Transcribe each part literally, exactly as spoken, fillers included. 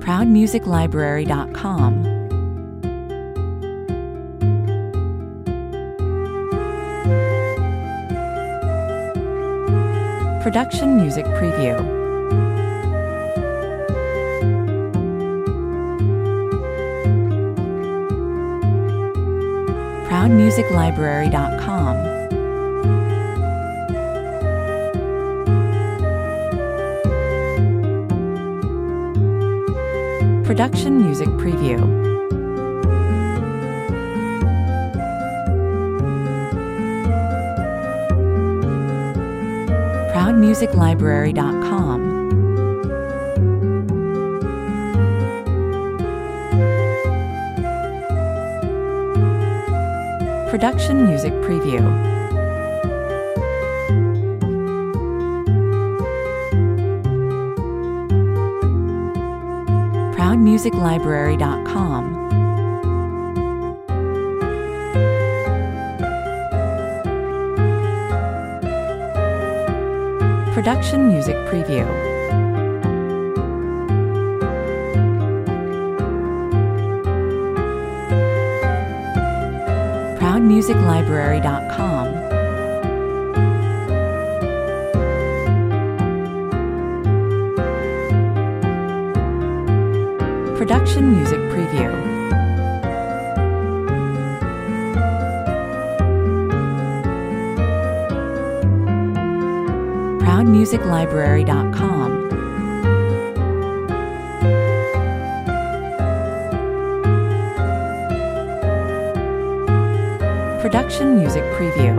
proud music library dot com. Production Music Preview. proud music library dot com. Production Music Preview. proud music library dot com. Production Music Preview. proud music library dot com. Production Music Preview. proud music library dot com. Production Music Preview. proud music library dot com. Production Music Preview.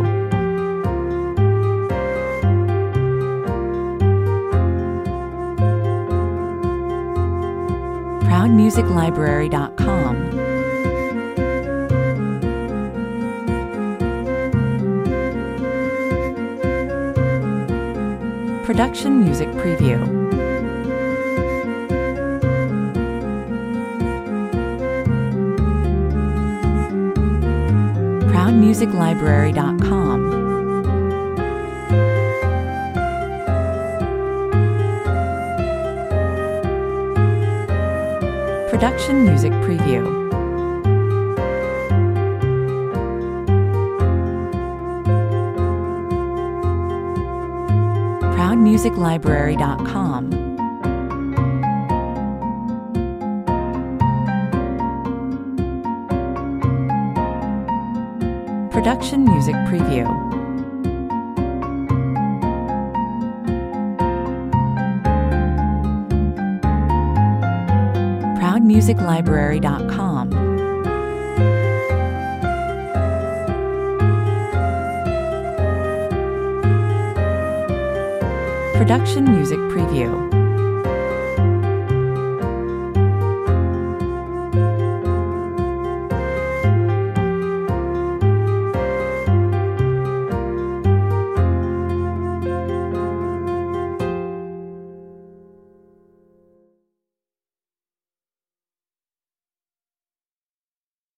proud music library dot com. Production Music Preview. proud music library dot com. Production Music Preview. proud music library dot com. Production Music Preview. proud music library dot com. Production Music Preview.